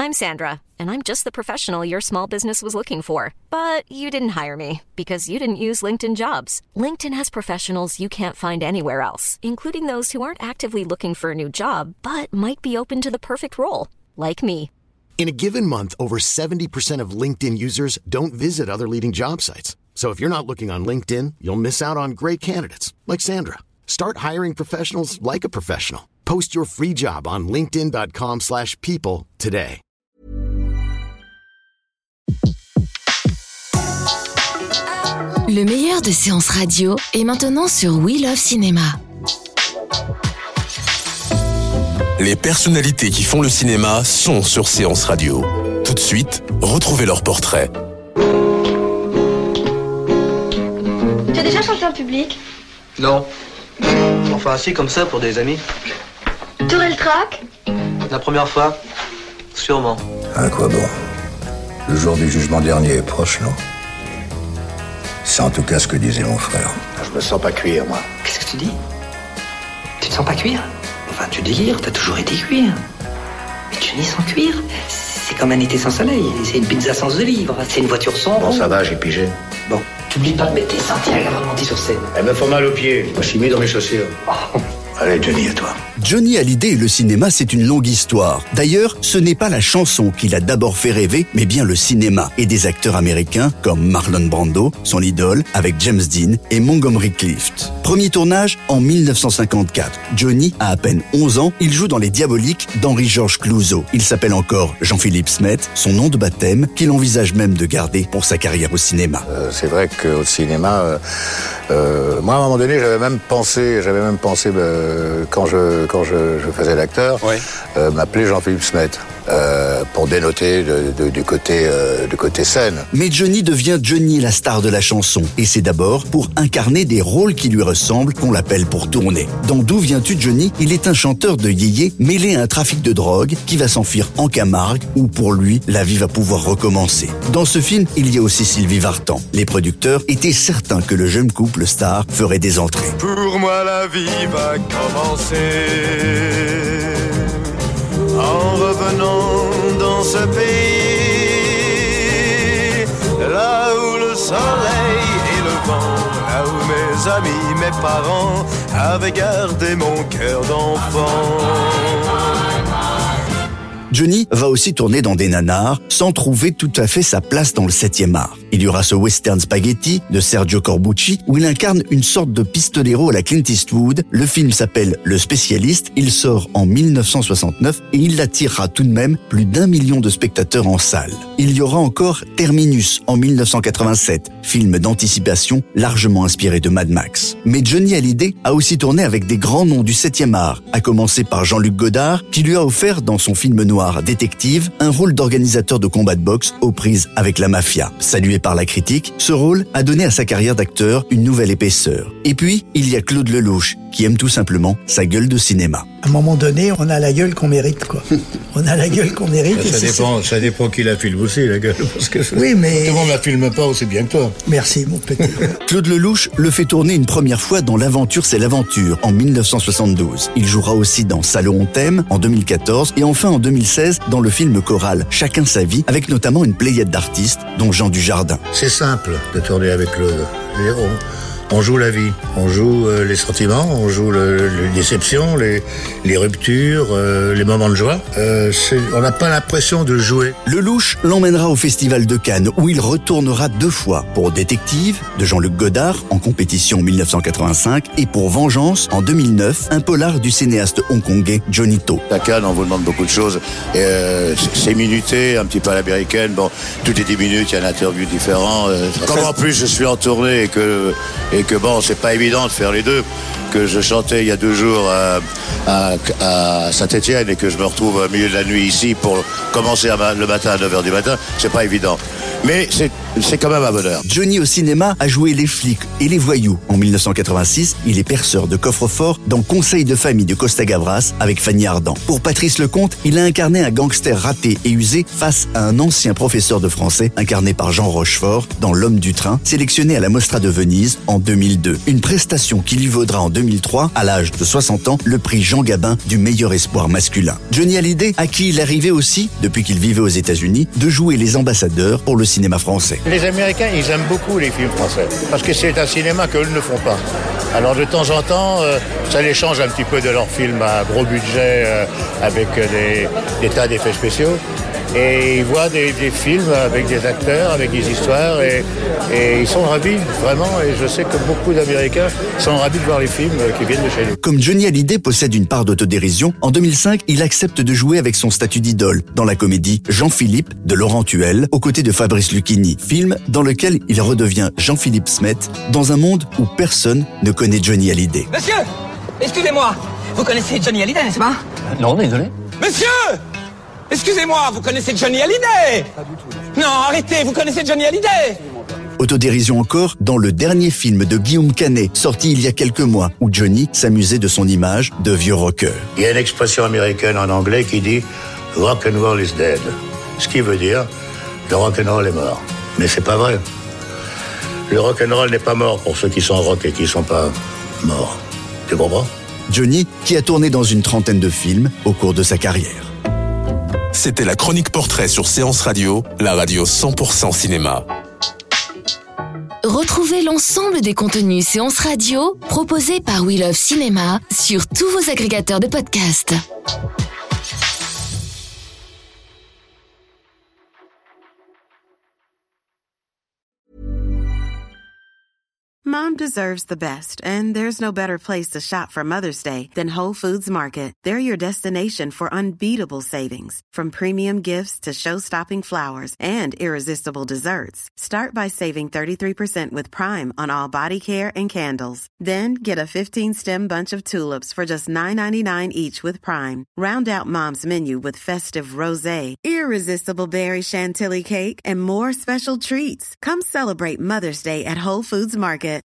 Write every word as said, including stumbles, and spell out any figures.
I'm Sandra, and I'm just the professional your small business was looking for. But you didn't hire me because you didn't use LinkedIn Jobs. LinkedIn has professionals you can't find anywhere else, including those who aren't actively looking for a new job, but might be open to the perfect role, like me. In a given month, over seventy percent of LinkedIn users don't visit other leading job sites. So if you're not looking on LinkedIn, you'll miss out on great candidates like Sandra. Start hiring professionals like a professional. Post your free job on linkedin.com slash people today. Le meilleur de séances radio est maintenant sur We Love Cinéma. Les personnalités qui font le cinéma sont sur Séance Radio. Tout de suite, retrouvez leur portrait. Tu as déjà chanté en public ? Non. Enfin, assis comme ça pour des amis. T'aurais le trac ? La première fois, sûrement. À quoi bon ? Le jour du jugement dernier est proche, non ? C'est en tout cas ce que disait mon frère. Je me sens pas cuire, moi. Qu'est-ce que tu dis ? Tu te sens pas cuire ? Enfin, tu délires, t'as toujours été cuire. Mais Johnny sans cuire, c'est comme un été sans soleil. C'est une pizza sans olives. C'est une voiture sans Bon, ça va, j'ai pigé. Bon, t'oublies pas de mettre tes sentiers avant de monter sur scène. Elle me fait mal aux pieds. Moi, je suis mis dans mes chaussures. Oh. Allez, Johnny, à toi. Johnny Hallyday et le cinéma, c'est une longue histoire. D'ailleurs, ce n'est pas la chanson qui l'a d'abord fait rêver, mais bien le cinéma et des acteurs américains comme Marlon Brando, son idole, avec James Dean et Montgomery Clift. Premier tournage en dix-neuf cent cinquante-quatre. Johnny a à peine onze ans, il joue dans Les Diaboliques d'Henri-Georges Clouzot. Il s'appelle encore Jean-Philippe Smet, son nom de baptême, qu'il envisage même de garder pour sa carrière au cinéma. Euh, c'est vrai qu'au cinéma, euh, euh, moi à un moment donné, j'avais même pensé, j'avais même pensé euh, quand je quand je, je faisais l'acteur, oui. euh, m'appeler Jean-Philippe Smet. Euh, pour dénoter de, de, du côté euh, du côté scène. Mais Johnny devient Johnny, la star de la chanson, et c'est d'abord pour incarner des rôles qui lui ressemblent qu'on l'appelle pour tourner. Dans D'où viens-tu, Johnny, il est un chanteur de yéyé mêlé à un trafic de drogue qui va s'enfuir en Camargue, où pour lui la vie va pouvoir recommencer. Dans ce film, il y a aussi Sylvie Vartan. Les producteurs étaient certains que le jeune couple star ferait des entrées. Pour moi la vie va commencer en revenant dans ce pays, là où le soleil et le vent, là où mes amis, mes parents avaient gardé mon cœur d'enfant. Johnny va aussi tourner dans des nanars sans trouver tout à fait sa place dans le septième art. Il y aura ce western spaghetti de Sergio Corbucci où il incarne une sorte de pistolero à la Clint Eastwood. Le film s'appelle Le Spécialiste, il sort en dix-neuf cent soixante-neuf et il attirera tout de même plus d'un million de spectateurs en salle. Il y aura encore Terminus en dix-neuf cent quatre-vingt-sept, film d'anticipation largement inspiré de Mad Max. Mais Johnny Hallyday a aussi tourné avec des grands noms du septième art, à commencer par Jean-Luc Godard qui lui a offert dans son film noir Détective, un rôle d'organisateur de combat de boxe aux prises avec la mafia. Salué par la critique, ce rôle a donné à sa carrière d'acteur une nouvelle épaisseur. Et puis, il y a Claude Lelouch, qui aime tout simplement sa gueule de cinéma. À un moment donné, on a la gueule qu'on mérite, quoi. On a la gueule qu'on mérite. Ça, et dépend, ça dépend qui la filme aussi, la gueule. Parce que oui, mais... tout le monde la filme pas aussi bien que toi. Merci, mon petit. Claude Lelouch le fait tourner une première fois dans L'aventure, c'est l'aventure, en dix-neuf cent soixante-douze. Il jouera aussi dans Salaud on t'aime, en deux mille quatorze, et enfin en deux mille seize, dans le film choral Chacun sa vie, avec notamment une pléiade d'artistes, dont Jean Dujardin. C'est simple de tourner avec Claude. On, on joue la vie, on joue euh, les sentiments, on joue le, les déceptions, les, les ruptures, euh, les moments de joie. Euh, c'est, on n'a pas l'impression de jouer. Lelouch l'emmènera au Festival de Cannes, où il retournera deux fois pour Détective, de Jean-Luc Godard, en compétition en dix-neuf cent quatre-vingt-cinq, et pour Vengeance, en deux mille neuf, un polar du cinéaste hongkongais Johnny To. À Cannes, on vous demande beaucoup de choses. Et, euh, c'est minuté, un petit peu à l'américaine. Bon, toutes les dix minutes, il y a un interview différent. Euh, comme en plus, je suis en tournée et que... Et que bon, c'est pas évident de faire les deux, que je chantais il y a deux jours à, à, à Saint-Étienne et que je me retrouve au milieu de la nuit ici pour commencer à, le matin à neuf heures du matin, c'est pas évident. Mais c'est, c'est quand même un bonheur. Johnny au cinéma a joué les flics et les voyous. En dix-neuf cent quatre-vingt-six, il est perceur de coffre-fort dans Conseil de famille de Costa Gavras avec Fanny Ardant. Pour Patrice Lecomte, il a incarné un gangster raté et usé face à un ancien professeur de français incarné par Jean Rochefort dans L'homme du train, sélectionné à la Mostra de Venise en deux mille deux. Une prestation qui lui vaudra en deux mille trois, à l'âge de soixante ans, le prix Jean Gabin du meilleur espoir masculin. Johnny Hallyday, à qui il arrivait aussi, depuis qu'il vivait aux États-Unis, de jouer les ambassadeurs pour le cinéma français. Les Américains, ils aiment beaucoup les films français, parce que c'est un cinéma qu'eux ne font pas. Alors de temps en temps, euh, ça les change un petit peu de leurs films à gros budget, euh, avec des, des tas d'effets spéciaux. Et ils voient des, des films avec des acteurs, avec des histoires, et, et ils sont ravis, vraiment. Et je sais que beaucoup d'Américains sont ravis de voir les films qui viennent de chez nous. Comme Johnny Hallyday possède une part d'autodérision, en deux mille cinq, il accepte de jouer avec son statut d'idole dans la comédie Jean-Philippe de Laurent Tuel, aux côtés de Fabrice Lucchini, film dans lequel il redevient Jean-Philippe Smet, dans un monde où personne ne connaît Johnny Hallyday. Monsieur, excusez-moi, vous connaissez Johnny Hallyday, n'est-ce pas? Non, désolé. Monsieur! Excusez-moi, vous connaissez Johnny Hallyday? Pas du tout. Non, arrêtez, vous connaissez Johnny Hallyday? Autodérision encore dans le dernier film de Guillaume Canet, sorti il y a quelques mois, où Johnny s'amusait de son image de vieux rocker. Il y a une expression américaine en anglais qui dit « rock and roll is dead », ce qui veut dire « le rock and roll est mort ». Mais c'est pas vrai. Le rock and roll n'est pas mort pour ceux qui sont rock et qui sont pas morts. Tu comprends? Johnny, qui a tourné dans une trentaine de films au cours de sa carrière. C'était la chronique portrait sur Séance Radio, la radio cent pour cent cinéma. Retrouvez l'ensemble des contenus Séance Radio proposés par We Love Cinéma sur tous vos agrégateurs de podcasts. Mom deserves the best, and there's no better place to shop for Mother's Day than Whole Foods Market. They're your destination for unbeatable savings, from premium gifts to show-stopping flowers and irresistible desserts. Start by saving thirty-three percent with Prime on all body care and candles. Then get a fifteen-stem bunch of tulips for just nine ninety-nine each with Prime. Round out Mom's menu with festive rosé, irresistible berry chantilly cake, and more special treats. Come celebrate Mother's Day at Whole Foods Market.